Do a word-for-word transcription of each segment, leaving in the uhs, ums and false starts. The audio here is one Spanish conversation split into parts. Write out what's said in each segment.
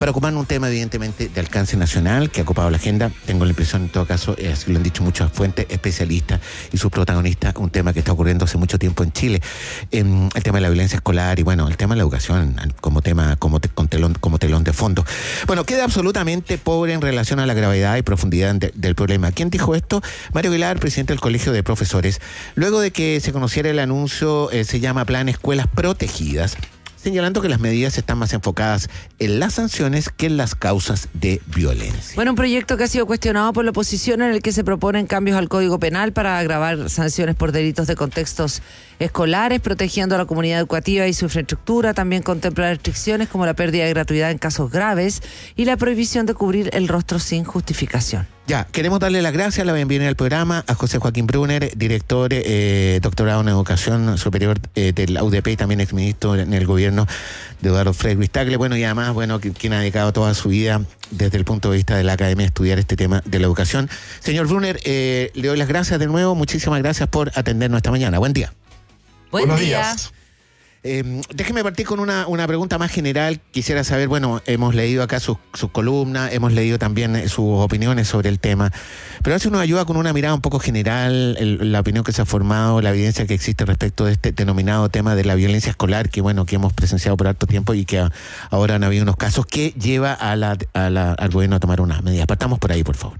para ocupar un tema evidentemente de alcance nacional que ha ocupado la agenda. Tengo la impresión, en todo caso, eh, así lo han dicho muchas fuentes especialistas y sus protagonistas, un tema que está ocurriendo hace mucho tiempo en Chile. Eh, el tema de la violencia escolar y bueno, el tema de la educación como tema, como, te, con telón, como telón de fondo. Bueno, queda absolutamente pobre en relación a la gravedad y profundidad de, del problema. ¿Quién dijo esto? Mario Aguilar, presidente del Colegio de Profesores. Luego de que se conociera el anuncio, eh, se llama Plan Escuelas Protegidas, señalando que las medidas están más enfocadas en las sanciones que en las causas de violencia. Bueno, un proyecto que ha sido cuestionado por la oposición, en el que se proponen cambios al Código Penal para agravar sanciones por delitos de contextos escolares, protegiendo a la comunidad educativa y su infraestructura. También contempla restricciones como la pérdida de gratuidad en casos graves y la prohibición de cubrir el rostro sin justificación. Ya, queremos darle las gracias, la bienvenida al programa a José Joaquín Brunner, director, eh, doctorado en Educación Superior eh, de la U D P y también exministro en el gobierno de Eduardo Frei Ruiz-Tagle. Bueno, y además, bueno, quien ha dedicado toda su vida desde el punto de vista de la academia a estudiar este tema de la educación. Señor Brunner, eh, le doy las gracias de nuevo. Muchísimas gracias por atendernos esta mañana. Buen día. Buen Buenos día. días. Eh, déjeme partir con una, una pregunta más general. Quisiera saber, bueno, hemos leído acá sus, sus columnas, hemos leído también eh, sus opiniones sobre el tema, pero a veces nos ayuda con una mirada un poco general, el, la opinión que se ha formado, la evidencia que existe respecto de este denominado tema de la violencia escolar, que bueno, que hemos presenciado por harto tiempo y que a, ahora han habido unos casos que lleva a la, a la, al gobierno a tomar unas medidas. Partamos por ahí, por favor.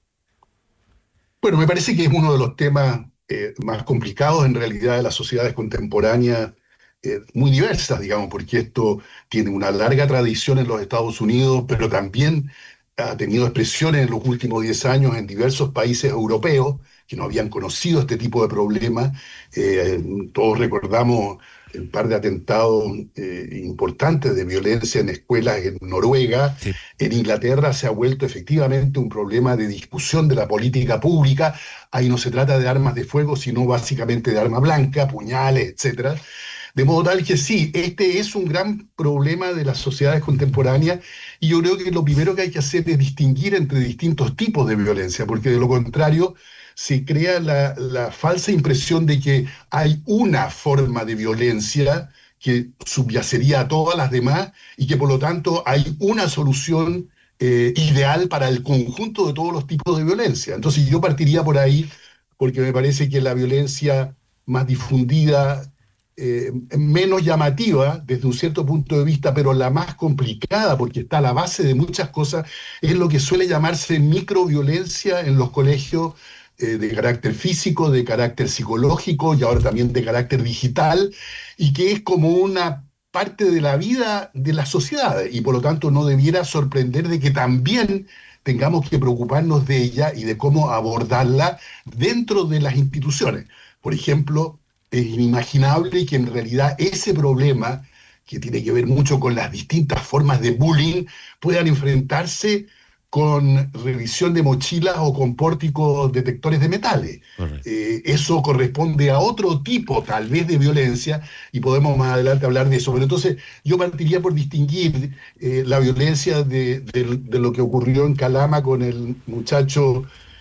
Bueno, me parece que es uno de los temas eh, más complicados en realidad de las sociedades contemporáneas, eh, muy diversas, digamos, porque esto tiene una larga tradición en los Estados Unidos, pero también ha tenido expresiones en los últimos diez años en diversos países europeos que no habían conocido este tipo de problemas. Eh, todos recordamos un par de atentados eh, importantes de violencia en escuelas en Noruega. Sí. En Inglaterra se ha vuelto efectivamente un problema de discusión de la política pública. Ahí no se trata de armas de fuego, sino básicamente de arma blanca, puñales, etcétera. De modo tal que sí, este es un gran problema de las sociedades contemporáneas, y yo creo que lo primero que hay que hacer es distinguir entre distintos tipos de violencia, porque de lo contrario se crea la, la falsa impresión de que hay una forma de violencia que subyacería a todas las demás y que por lo tanto hay una solución eh, ideal para el conjunto de todos los tipos de violencia. Entonces yo partiría por ahí, porque me parece que la violencia más difundida, Eh, menos llamativa desde un cierto punto de vista, pero la más complicada, porque está a la base de muchas cosas, es lo que suele llamarse microviolencia en los colegios, eh, de carácter físico, de carácter psicológico y ahora también de carácter digital, y que es como una parte de la vida de las sociedades, y por lo tanto no debiera sorprender de que también tengamos que preocuparnos de ella y de cómo abordarla dentro de las instituciones. Por ejemplo, es inimaginable que en realidad ese problema, que tiene que ver mucho con las distintas formas de bullying, puedan enfrentarse con revisión de mochilas o con pórticos detectores de metales. Eh, eso corresponde a otro tipo, tal vez, de violencia, y podemos más adelante hablar de eso. Pero entonces yo partiría por distinguir eh, la violencia de, de, de lo que ocurrió en Calama con el muchacho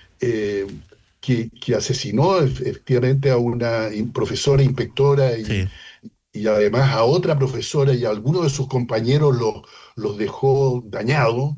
Eh, Que, que asesinó efectivamente a una profesora inspectora y, sí. y además a otra profesora, y a algunos de sus compañeros los, los dejó dañados,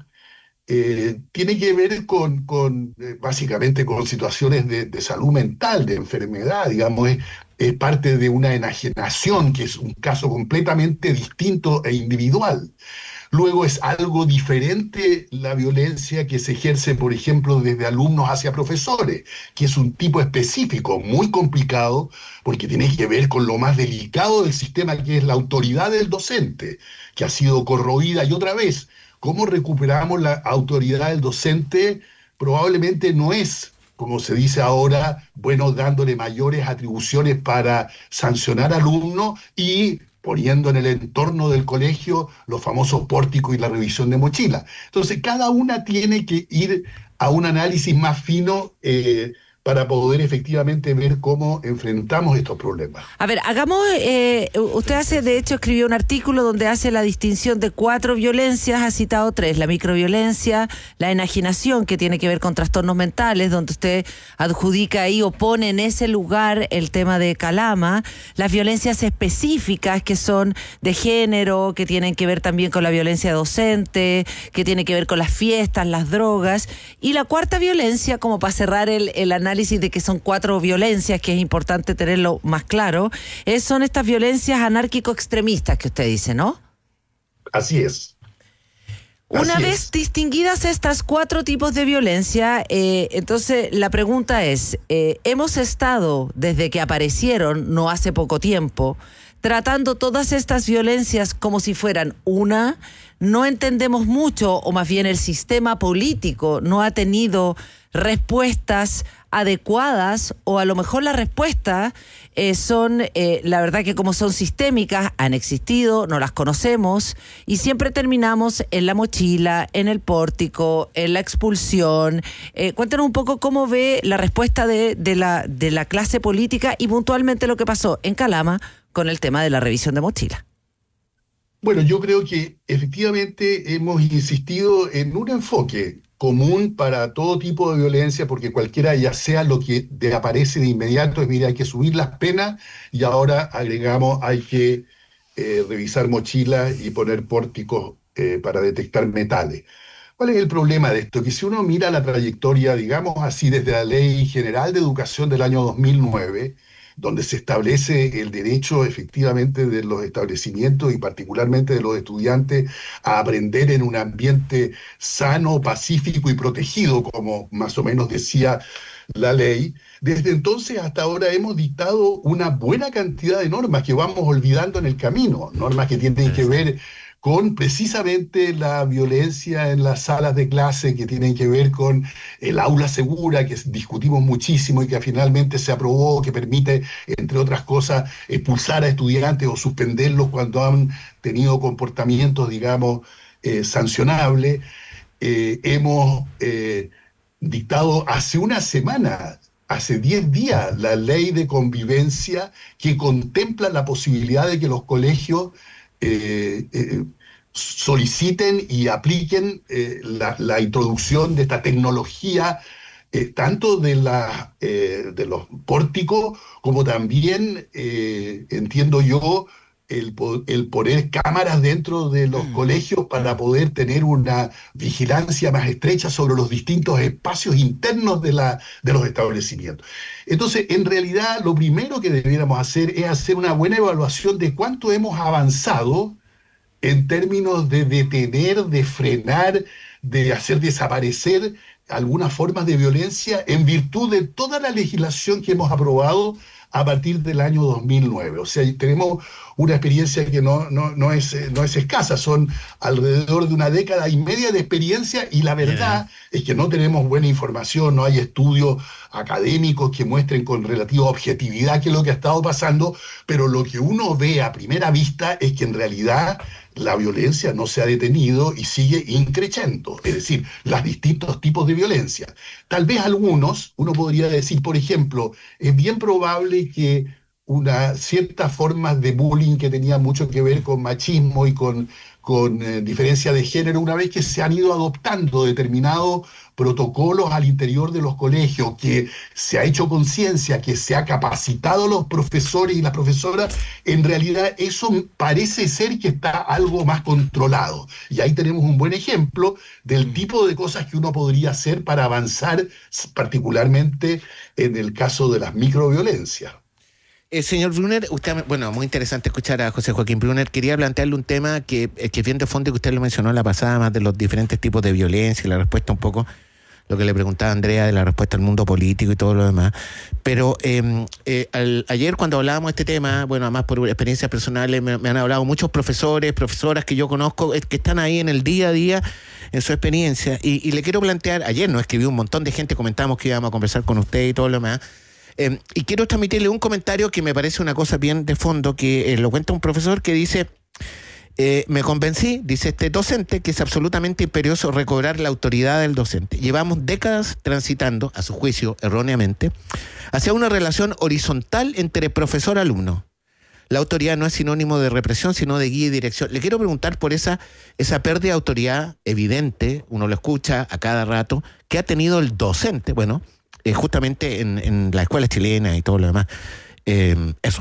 eh, tiene que ver con, con eh, básicamente con situaciones de, de salud mental, de enfermedad, digamos, es, es parte de una enajenación, que es un caso completamente distinto e individual. Luego es algo diferente la violencia que se ejerce, por ejemplo, desde alumnos hacia profesores, que es un tipo específico, muy complicado, porque tiene que ver con lo más delicado del sistema, que es la autoridad del docente, que ha sido corroída. Y otra vez, ¿cómo recuperamos la autoridad del docente? Probablemente no es, como se dice ahora, bueno, dándole mayores atribuciones para sancionar alumnos y poniendo en el entorno del colegio los famosos pórticos y la revisión de mochila. Entonces, cada una tiene que ir a un análisis más fino eh, para poder efectivamente ver cómo enfrentamos estos problemas. A ver, hagamos, eh, usted hace, de hecho, escribió un artículo donde hace la distinción de cuatro violencias, ha citado tres: la microviolencia, la enajenación, que tiene que ver con trastornos mentales, donde usted adjudica ahí o pone en ese lugar el tema de Calama, las violencias específicas, que son de género, que tienen que ver también con la violencia docente, que tiene que ver con las fiestas, las drogas, y la cuarta violencia, como para cerrar el, el análisis de que son cuatro violencias, que es importante tenerlo más claro, es, son estas violencias anárquico-extremistas que usted dice, ¿no? Así es. Una Así vez es. distinguidas estas cuatro tipos de violencia, eh, entonces la pregunta es, eh, hemos estado, desde que aparecieron, no hace poco tiempo, tratando todas estas violencias como si fueran una. No entendemos mucho, o más bien el sistema político no ha tenido respuestas adecuadas, o a lo mejor las respuestas eh, son, eh, la verdad que como son sistémicas, han existido, no las conocemos, y siempre terminamos en la mochila, en el pórtico, en la expulsión. Eh, cuéntanos un poco cómo ve la respuesta de, de, la, de la clase política y puntualmente lo que pasó en Calama con el tema de la revisión de mochila. Bueno, yo creo que efectivamente hemos insistido en un enfoque común para todo tipo de violencia, porque cualquiera, ya sea lo que de aparece de inmediato, es, mira, hay que subir las penas, y ahora agregamos, hay que eh, revisar mochilas y poner pórticos eh, para detectar metales. ¿Cuál es el problema de esto? Que si uno mira la trayectoria, digamos así, desde la Ley General de Educación del año dos mil nueve, donde se establece el derecho efectivamente de los establecimientos y particularmente de los estudiantes a aprender en un ambiente sano, pacífico y protegido, como más o menos decía la ley. Desde entonces hasta ahora hemos dictado una buena cantidad de normas que vamos olvidando en el camino, normas que tienen que ver con precisamente la violencia en las salas de clase, que tienen que ver con el aula segura, que discutimos muchísimo y que finalmente se aprobó, que permite, entre otras cosas, expulsar a estudiantes o suspenderlos cuando han tenido comportamientos, digamos, eh, sancionables. Eh, hemos eh, dictado hace una semana, hace diez días, la ley de convivencia, que contempla la posibilidad de que los colegios Eh, eh, soliciten y apliquen eh, la, la introducción de esta tecnología, eh, tanto de, la, eh, de los pórticos, como también, eh, entiendo yo, el, el poner cámaras dentro de los colegios para poder tener una vigilancia más estrecha sobre los distintos espacios internos de, la, de los establecimientos. Entonces, en realidad, lo primero que debiéramos hacer es hacer una buena evaluación de cuánto hemos avanzado en términos de detener, de frenar, de hacer desaparecer algunas formas de violencia en virtud de toda la legislación que hemos aprobado a partir del año dos mil nueve. O sea, tenemos una experiencia que no, no, no, es, no es escasa, son alrededor de una década y media de experiencia, y la verdad yeah. es que no tenemos buena información, no hay estudios académicos que muestren con relativa objetividad qué es lo que ha estado pasando, pero lo que uno ve a primera vista es que en realidad la violencia no se ha detenido y sigue increciendo, es decir, los distintos tipos de violencia. Tal vez algunos, uno podría decir, por ejemplo, es bien probable que una ciertas formas de bullying que tenían mucho que ver con machismo y con, con eh, diferencia de género, una vez que se han ido adoptando determinados protocolos al interior de los colegios, que se ha hecho conciencia, que se ha capacitado a los profesores y las profesoras, en realidad eso parece ser que está algo más controlado. Y ahí tenemos un buen ejemplo del tipo de cosas que uno podría hacer para avanzar, particularmente en el caso de las microviolencias. Eh, señor Brunner, usted, bueno, muy interesante escuchar a José Joaquín Brunner. Quería plantearle un tema que, que es bien de fondo, que usted lo mencionó en la pasada, más de los diferentes tipos de violencia y la respuesta un poco, lo que le preguntaba a Andrea de la respuesta al mundo político y todo lo demás. Pero eh, eh, al, ayer cuando hablábamos de este tema, bueno, además por experiencias personales, me, me han hablado muchos profesores, profesoras que yo conozco, que están ahí en el día a día, en su experiencia. Y, y le quiero plantear, ayer nos escribió un montón de gente, comentamos que íbamos a conversar con usted y todo lo demás. Eh, y quiero transmitirle un comentario que me parece una cosa bien de fondo, que eh, lo cuenta un profesor que dice, Eh, me convencí, dice este docente, que es absolutamente imperioso recobrar la autoridad del docente. Llevamos décadas transitando, a su juicio erróneamente, hacia una relación horizontal entre profesor-alumno. La autoridad no es sinónimo de represión, sino de guía y dirección. Le quiero preguntar por esa, esa pérdida de autoridad evidente, uno lo escucha a cada rato, que ha tenido el docente, bueno, eh, justamente en, en las escuelas chilenas y todo lo demás. Eh, eso.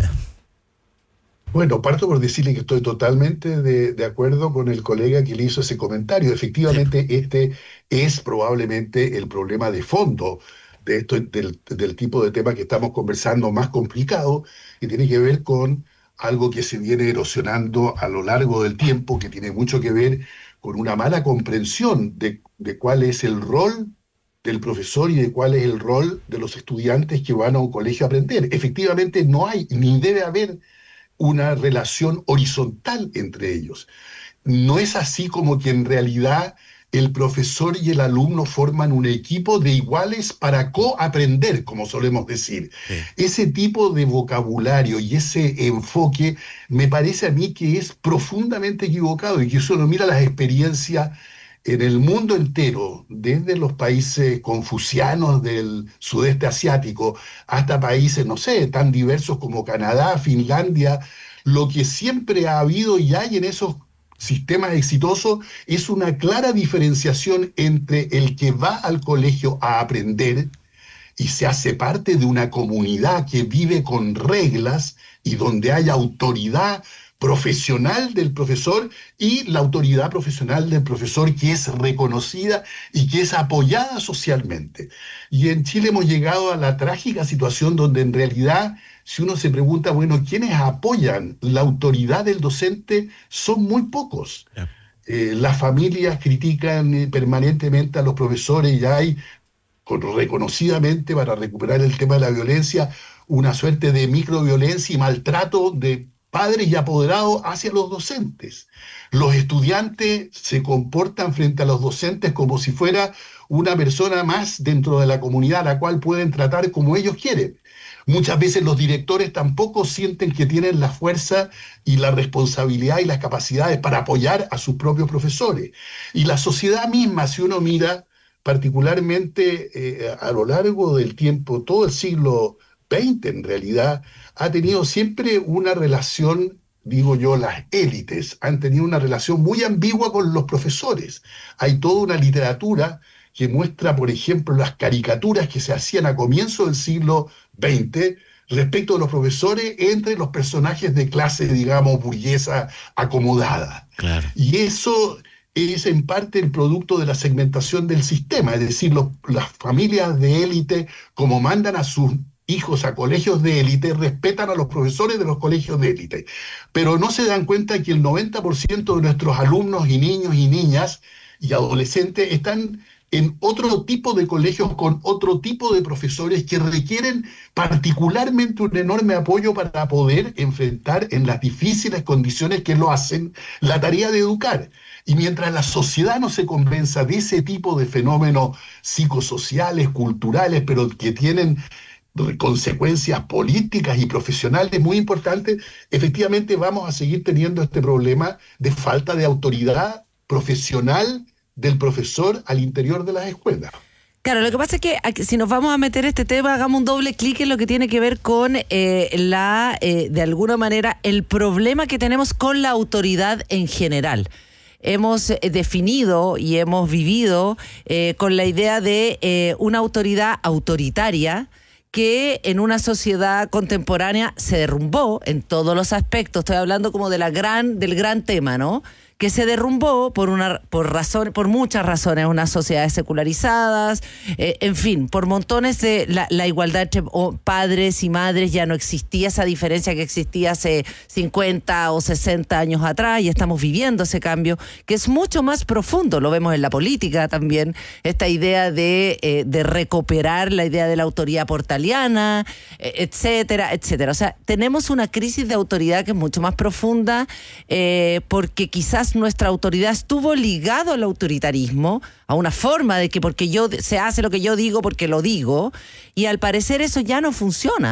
Bueno, parto por decirle que estoy totalmente de, de acuerdo con el colega que le hizo ese comentario. Efectivamente, sí. Este es probablemente el problema de fondo de esto, del, del tipo de tema que estamos conversando más complicado, y tiene que ver con algo que se viene erosionando a lo largo del tiempo, que tiene mucho que ver con una mala comprensión de, de cuál es el rol del profesor y de cuál es el rol de los estudiantes que van a un colegio a aprender. Efectivamente, no hay ni debe haber una relación horizontal entre ellos. No es así como que en realidad el profesor y el alumno forman un equipo de iguales para coaprender, como solemos decir. Sí. Ese tipo de vocabulario y ese enfoque me parece a mí que es profundamente equivocado, y que eso uno mira las experiencias en el mundo entero, desde los países confucianos del sudeste asiático hasta países, no sé, tan diversos como Canadá, Finlandia. Lo que siempre ha habido y hay en esos sistemas exitosos es una clara diferenciación entre el que va al colegio a aprender y se hace parte de una comunidad que vive con reglas y donde hay autoridad profesional del profesor, y la autoridad profesional del profesor que es reconocida y que es apoyada socialmente. Y en Chile hemos llegado a la trágica situación donde en realidad, si uno se pregunta, bueno, ¿quiénes apoyan la autoridad del docente? Son muy pocos. Yeah. Eh, las familias critican eh, permanentemente a los profesores, y hay, con, reconocidamente, para recuperar el tema de la violencia, una suerte de microviolencia y maltrato de padres y apoderados hacia los docentes. Los estudiantes se comportan frente a los docentes como si fuera una persona más dentro de la comunidad a la cual pueden tratar como ellos quieren. Muchas veces los directores tampoco sienten que tienen la fuerza y la responsabilidad y las capacidades para apoyar a sus propios profesores. Y la sociedad misma, si uno mira, particularmente eh, a lo largo del tiempo, todo el siglo veinte en realidad, ha tenido siempre una relación, digo yo, las élites han tenido una relación muy ambigua con los profesores. Hay toda una literatura que muestra, por ejemplo, las caricaturas que se hacían a comienzos del siglo veinte respecto de los profesores entre los personajes de clase, digamos, burguesa acomodada. Claro. Y eso es en parte el producto de la segmentación del sistema, es decir, los, las familias de élite, como mandan a sus hijos a colegios de élite, respetan a los profesores de los colegios de élite, pero no se dan cuenta que el noventa por ciento de nuestros alumnos y niños y niñas y adolescentes están en otro tipo de colegios con otro tipo de profesores que requieren particularmente un enorme apoyo para poder enfrentar en las difíciles condiciones que lo hacen la tarea de educar. Y mientras la sociedad no se convenza de ese tipo de fenómenos psicosociales, culturales, pero que tienen consecuencias políticas y profesionales muy importantes, efectivamente vamos a seguir teniendo este problema de falta de autoridad profesional del profesor al interior de las escuelas. Claro, lo que pasa es que aquí, si nos vamos a meter este tema, hagamos un doble clic en lo que tiene que ver con eh, la, eh, de alguna manera, el problema que tenemos con la autoridad en general. Hemos eh, definido y hemos vivido eh, con la idea de eh, una autoridad autoritaria que en una sociedad contemporánea se derrumbó en todos los aspectos. Estoy hablando como de la gran, del gran tema, ¿no? Que se derrumbó por una por razón, por muchas razones, unas sociedades secularizadas, eh, en fin, por montones de la, la igualdad entre oh, padres y madres ya no existía esa diferencia que existía hace cincuenta o sesenta años atrás, y estamos viviendo ese cambio que es mucho más profundo. Lo vemos en la política también, esta idea de, eh, de recuperar la idea de la autoridad portaliana, eh, etcétera, etcétera. O sea, tenemos una crisis de autoridad que es mucho más profunda, eh, porque quizás nuestra autoridad estuvo ligado al autoritarismo, a una forma de que porque yo se hace lo que yo digo porque lo digo, y al parecer eso ya no funciona.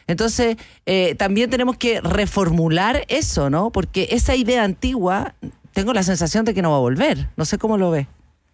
Entonces, eh, también tenemos que reformular eso, ¿no? Porque esa idea antigua, tengo la sensación de que no va a volver. No sé cómo lo ves.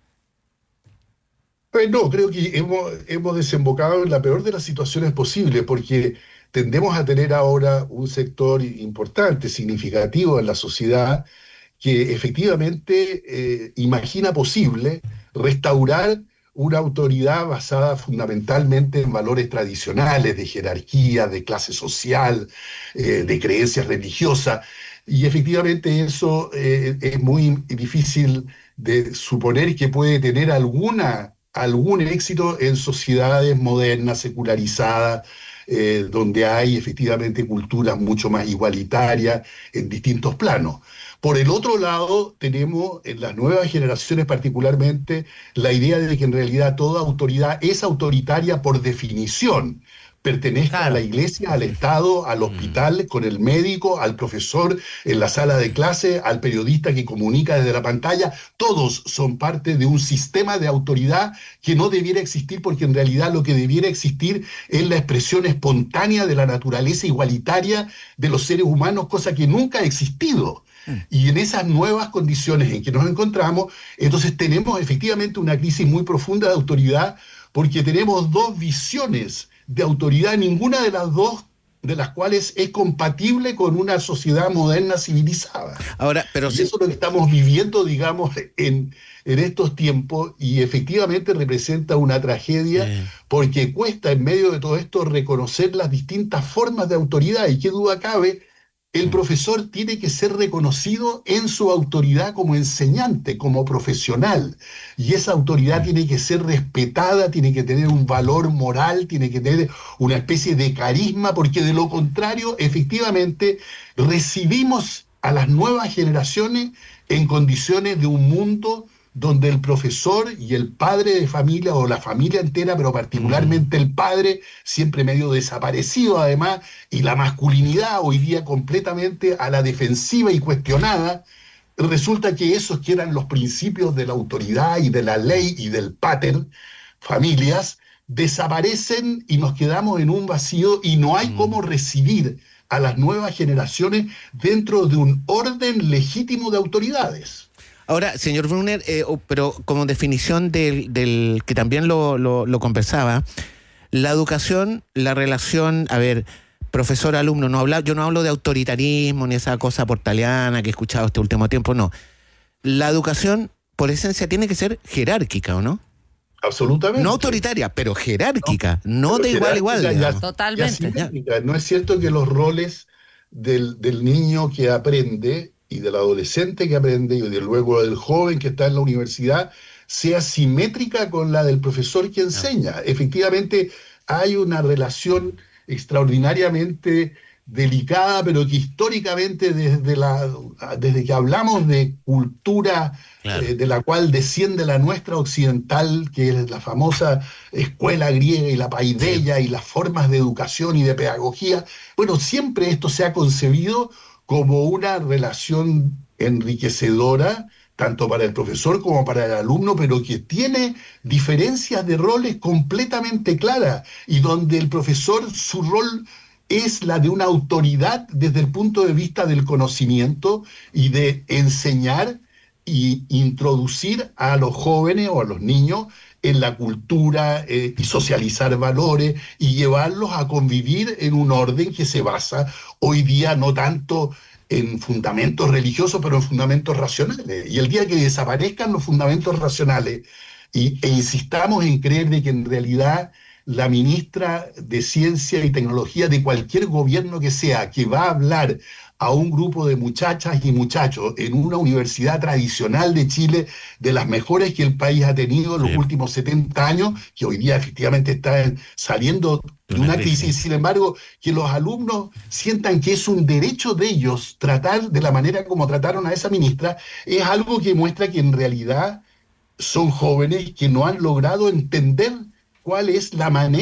Pues no, creo que hemos, hemos desembocado en la peor de las situaciones posibles, porque tendemos a tener ahora un sector importante, significativo en la sociedad, que efectivamente eh, imagina posible restaurar una autoridad basada fundamentalmente en valores tradicionales, de jerarquía, de clase social, eh, de creencias religiosas, y efectivamente eso eh, es muy difícil de suponer que puede tener alguna algún éxito en sociedades modernas, secularizadas, eh, donde hay efectivamente culturas mucho más igualitarias en distintos planos. Por el otro lado, tenemos en las nuevas generaciones particularmente la idea de que en realidad toda autoridad es autoritaria por definición. Pertenezca Claro. a la iglesia, al Estado, al hospital, con el médico, al profesor en la sala de clase, al periodista que comunica desde la pantalla. Todos son parte de un sistema de autoridad que no debiera existir, porque en realidad lo que debiera existir es la expresión espontánea de la naturaleza igualitaria de los seres humanos, cosa que nunca ha existido. Y en esas nuevas condiciones en que nos encontramos, entonces tenemos efectivamente una crisis muy profunda de autoridad, porque tenemos dos visiones de autoridad, ninguna de las dos de las cuales es compatible con una sociedad moderna civilizada. Ahora, pero y sí, eso es lo que estamos viviendo, digamos, en, en estos tiempos, y efectivamente representa una tragedia, Eh. porque cuesta en medio de todo esto reconocer las distintas formas de autoridad, y qué duda cabe, el profesor tiene que ser reconocido en su autoridad como enseñante, como profesional, y esa autoridad tiene que ser respetada, tiene que tener un valor moral, tiene que tener una especie de carisma, porque de lo contrario, efectivamente, recibimos a las nuevas generaciones en condiciones de un mundo donde el profesor y el padre de familia, o la familia entera, pero particularmente el padre, siempre medio desaparecido además, y la masculinidad hoy día completamente a la defensiva y cuestionada, resulta que esos que eran los principios de la autoridad y de la ley y del pater, familias, desaparecen y nos quedamos en un vacío, y no hay cómo recibir a las nuevas generaciones dentro de un orden legítimo de autoridades. ahora, señor Brunner, eh, oh, pero como definición del, del que también lo, lo, lo conversaba, la educación, la relación, a ver, profesor-alumno, no habla, yo no hablo de autoritarismo ni esa cosa portaliana que he escuchado este último tiempo, no. La educación, por esencia, tiene que ser jerárquica, ¿o no? Absolutamente. No autoritaria, pero jerárquica, no, no de igual a igual. Ya, digamos. Totalmente. Ya, no es cierto que los roles del, del niño que aprende y del adolescente que aprende y de luego del joven que está en la universidad sea simétrica con la del profesor que enseña. No. Efectivamente, hay una relación extraordinariamente delicada, pero que históricamente desde, la, desde que hablamos de cultura, claro, eh, de la cual desciende la nuestra occidental, que es la famosa escuela griega y la paideia, sí, y las formas de educación y de pedagogía, bueno, siempre esto se ha concebido como una relación enriquecedora, tanto para el profesor como para el alumno, pero que tiene diferencias de roles completamente claras, y donde el profesor, su rol es la de una autoridad desde el punto de vista del conocimiento y de enseñar y introducir a los jóvenes o a los niños en la cultura, eh, y socializar valores y llevarlos a convivir en un orden que se basa hoy día no tanto en fundamentos religiosos, pero en fundamentos racionales. Y el día que desaparezcan los fundamentos racionales y, e insistamos en creer de que en realidad la ministra de Ciencia y Tecnología de cualquier gobierno que sea, que va a hablar a un grupo de muchachas y muchachos en una universidad tradicional de Chile, de las mejores que el país ha tenido en los sí. últimos setenta años, que hoy día efectivamente está saliendo de una, una crisis, crisis, sin embargo, que los alumnos sientan que es un derecho de ellos tratar de la manera como trataron a esa ministra, es algo que muestra que en realidad son jóvenes que no han logrado entender cuál es la manera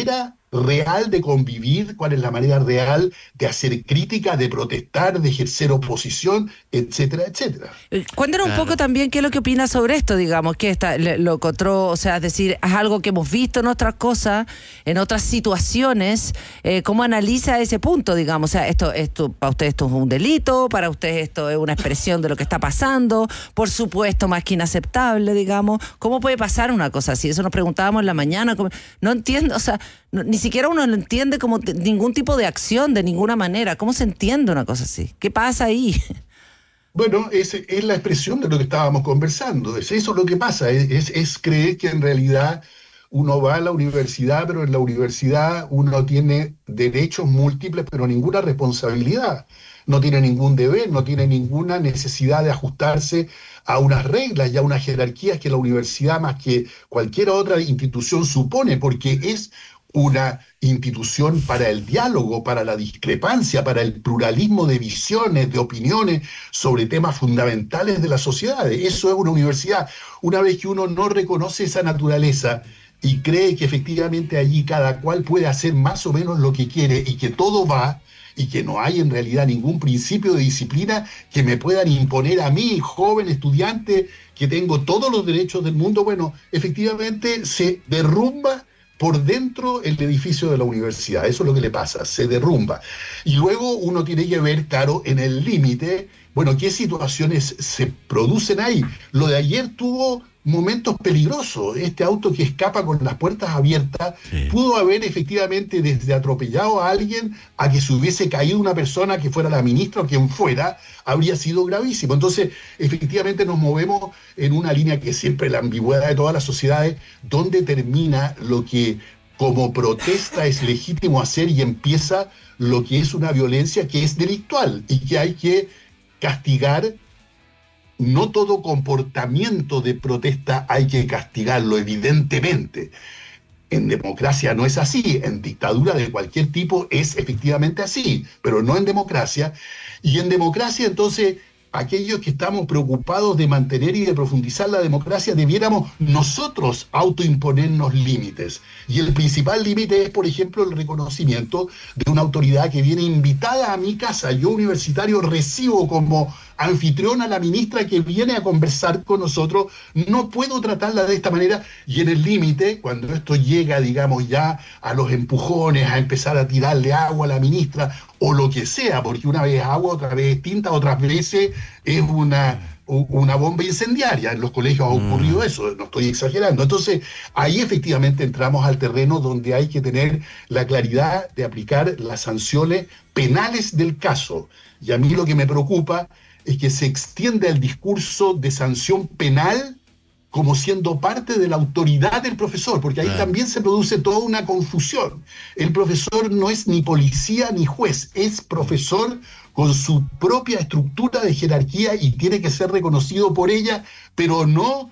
real de convivir, cuál es la manera real de hacer crítica, de protestar, de ejercer oposición, etcétera, etcétera. Cuéntanos claro. un poco también qué es lo que opina sobre esto, digamos, que está, lo encontró, o sea, es decir, es algo que hemos visto en otras cosas, en otras situaciones, eh, ¿cómo analiza ese punto, digamos? O sea, esto, esto, para usted esto es un delito, para usted esto es una expresión de lo que está pasando, por supuesto, más que inaceptable, digamos. ¿Cómo puede pasar una cosa así? Eso nos preguntábamos en la mañana, ¿cómo? No entiendo, o sea, no, ni siquiera uno lo entiende como t- ningún tipo de acción, de ninguna manera. ¿Cómo se entiende una cosa así? ¿Qué pasa ahí? Bueno, es, es la expresión de lo que estábamos conversando. Es eso lo que pasa. Es, es, es creer que en realidad uno va a la universidad, pero en la universidad uno tiene derechos múltiples, pero ninguna responsabilidad. No tiene ningún deber, no tiene ninguna necesidad de ajustarse a unas reglas y a unas jerarquías que la universidad, más que cualquier otra institución, supone, porque es una institución para el diálogo, para la discrepancia, para el pluralismo de visiones, de opiniones sobre temas fundamentales de la sociedad. Eso es una universidad. Una vez que uno no reconoce esa naturaleza y cree que efectivamente allí cada cual puede hacer más o menos lo que quiere y que todo va, y que no hay en realidad ningún principio de disciplina que me puedan imponer a mí, joven estudiante, que tengo todos los derechos del mundo, bueno, efectivamente se derrumba por dentro el edificio de la universidad. Eso es lo que le pasa, se derrumba. Y luego uno tiene que ver, claro, en el límite, bueno, qué situaciones se producen ahí. Lo de ayer tuvo momentos peligrosos. Este auto que escapa con las puertas abiertas, sí, pudo haber efectivamente desde atropellado a alguien a que se hubiese caído una persona que fuera la ministra o quien fuera, habría sido gravísimo. Entonces, efectivamente nos movemos en una línea que siempre la ambigüedad de todas las sociedades, donde termina lo que como protesta es legítimo hacer y empieza lo que es una violencia que es delictual y que hay que castigar. No todo comportamiento de protesta hay que castigarlo, evidentemente. En democracia no es así, en dictadura de cualquier tipo es efectivamente así, pero no en democracia. Y en democracia, entonces, aquellos que estamos preocupados de mantener y de profundizar la democracia, debiéramos nosotros autoimponernos límites. Y el principal límite es, por ejemplo, el reconocimiento de una autoridad que viene invitada a mi casa. Yo, universitario, recibo como anfitriona a la ministra que viene a conversar con nosotros, no puedo tratarla de esta manera, y en el límite, cuando esto llega, digamos, ya a los empujones, a empezar a tirarle agua a la ministra, o lo que sea, porque una vez agua, otra vez tinta, otras veces es una, una bomba incendiaria. En los colegios ha ocurrido eso, no estoy exagerando. Entonces, ahí efectivamente entramos al terreno donde hay que tener la claridad de aplicar las sanciones penales del caso. Y a mí lo que me preocupa es que se extienda el discurso de sanción penal como siendo parte de la autoridad del profesor, porque ahí claro, también se produce toda una confusión. El profesor no es ni policía ni juez, es profesor con su propia estructura de jerarquía y tiene que ser reconocido por ella, pero no,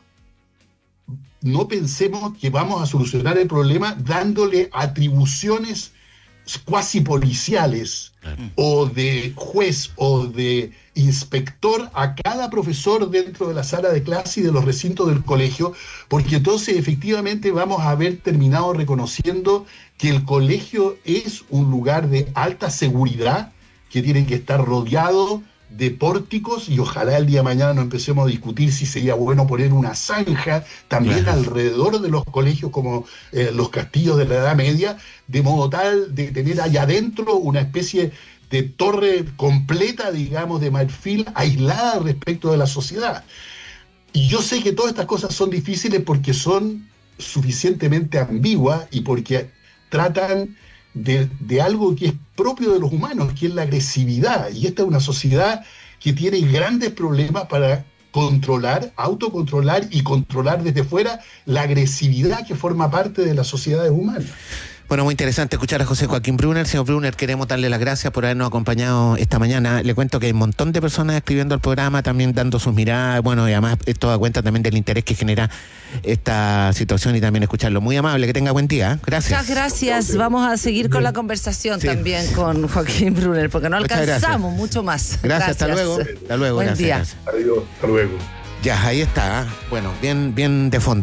no pensemos que vamos a solucionar el problema dándole atribuciones cuasi policiales claro, o de juez o de inspector a cada profesor dentro de la sala de clase y de los recintos del colegio, porque entonces efectivamente vamos a haber terminado reconociendo que el colegio es un lugar de alta seguridad, que tiene que estar rodeado de pórticos, y ojalá el día de mañana no empecemos a discutir si sería bueno poner una zanja también claro, alrededor de los colegios como eh, los castillos de la Edad Media, de modo tal de tener allá adentro una especie de torre completa, digamos, de marfil, aislada respecto de la sociedad. Y yo sé que todas estas cosas son difíciles porque son suficientemente ambiguas y porque tratan de, de algo que es propio de los humanos, que es la agresividad. Y esta es una sociedad que tiene grandes problemas para controlar, autocontrolar y controlar desde fuera la agresividad que forma parte de las sociedades humanas. Bueno, muy interesante escuchar a José Joaquín Brunner. Señor Brunner, queremos darle las gracias por habernos acompañado esta mañana. Le cuento que hay un montón de personas escribiendo al programa, también dando sus miradas, bueno, y además esto da cuenta también del interés que genera esta situación y también escucharlo. Muy amable, que tenga buen día. ¿eh? Gracias. Muchas gracias. Vamos a seguir con la conversación sí, también con Joaquín Brunner, porque no alcanzamos mucho más. Gracias, gracias, hasta luego. Hasta luego, buen gracias, día. Gracias. Adiós, hasta luego. Ya, ahí está. ¿eh? Bueno, bien, bien de fondo.